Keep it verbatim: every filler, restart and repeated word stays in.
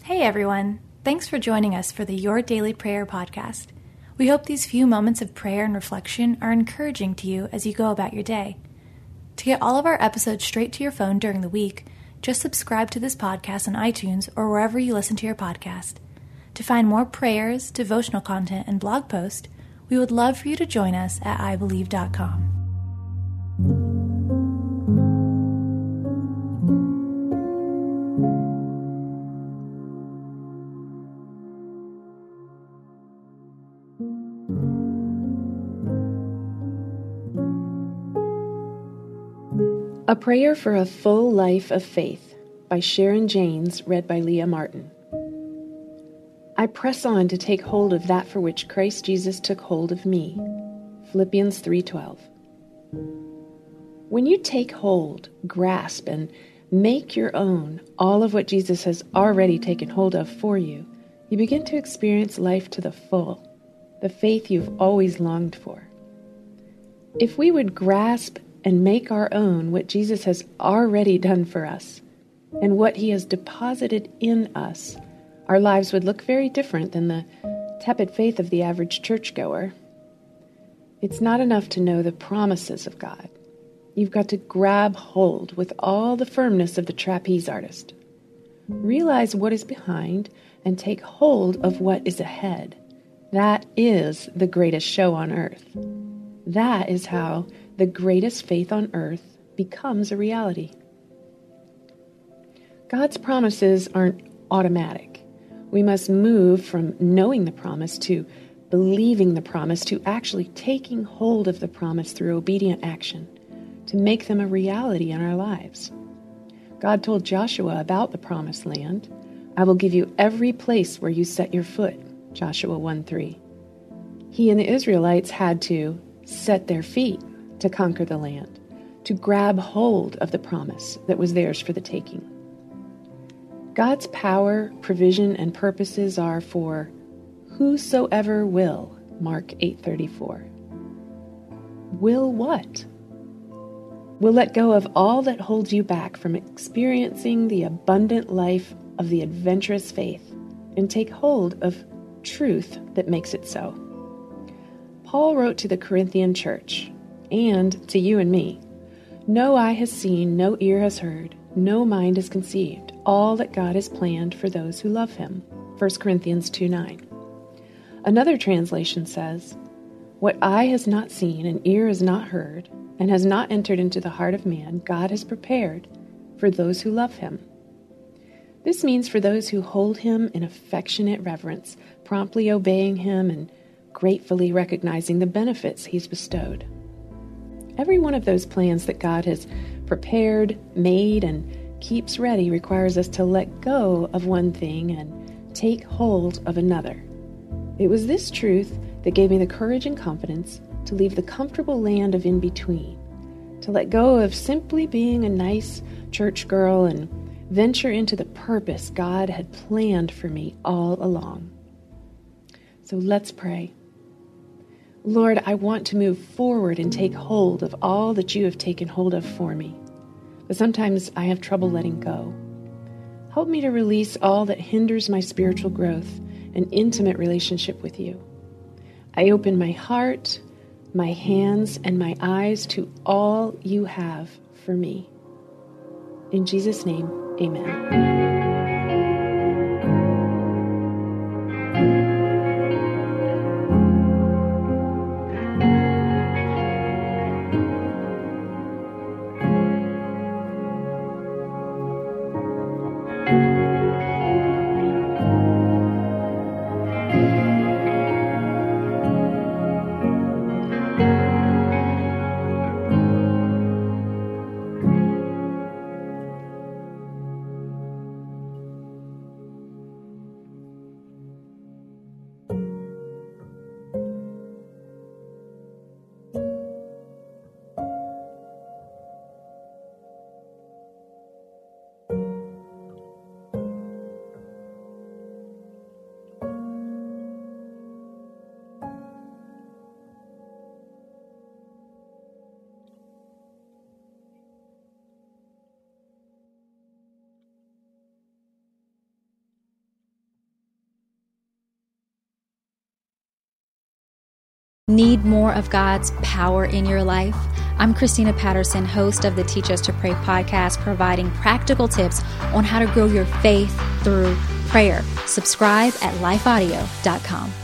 Hey everyone, thanks for joining us for the Your Daily Prayer podcast. We hope these few moments of prayer and reflection are encouraging to you as you go about your day. To get all of our episodes straight to your phone during the week, just subscribe to this podcast on iTunes or wherever you listen to your podcast. To find more prayers, devotional content, and blog posts, we would love for you to join us at i believe dot com. A Prayer for a Full Life of Faith by Sharon Janes, read by Leah Martin. I press on to take hold of that for which Christ Jesus took hold of me. Philippians three twelve. When you take hold, grasp, and make your own all of what Jesus has already taken hold of for you, you begin to experience life to the full, the faith you've always longed for. If we would grasp and make our own what Jesus has already done for us and what he has deposited in us, our lives would look very different than the tepid faith of the average churchgoer. It's not enough to know the promises of God. You've got to grab hold with all the firmness of the trapeze artist. Realize what is behind and take hold of what is ahead. That is the greatest show on earth. That is how the greatest faith on earth becomes a reality. God's promises aren't automatic. We must move from knowing the promise to believing the promise to actually taking hold of the promise through obedient action to make them a reality in our lives. God told Joshua about the promised land. I will give you every place where you set your foot, Joshua one three. He and the Israelites had to set their feet to conquer the land, to grab hold of the promise that was theirs for the taking. God's power, provision, and purposes are for whosoever will, Mark eight thirty-four. Will what? Will let go of all that holds you back from experiencing the abundant life of the adventurous faith and take hold of truth that makes it so. Paul wrote to the Corinthian church, and to you and me, no eye has seen, no ear has heard, no mind has conceived, all that God has planned for those who love him. First Corinthians two nine. Another translation says, what eye has not seen and ear has not heard, and has not entered into the heart of man, God has prepared for those who love him. This means for those who hold him in affectionate reverence, promptly obeying him and gratefully recognizing the benefits he's bestowed. Every one of those plans that God has prepared, made, and keeps ready requires us to let go of one thing and take hold of another. It was this truth that gave me the courage and confidence to leave the comfortable land of in-between, to let go of simply being a nice church girl and venture into the purpose God had planned for me all along. So let's pray. Lord, I want to move forward and take hold of all that you have taken hold of for me. But sometimes I have trouble letting go. Help me to release all that hinders my spiritual growth and intimate relationship with you. I open my heart, my hands, and my eyes to all you have for me. In Jesus' name, amen. Need more of God's power in your life? I'm Christina Patterson, host of the Teach Us to Pray podcast, providing practical tips on how to grow your faith through prayer. Subscribe at life audio dot com.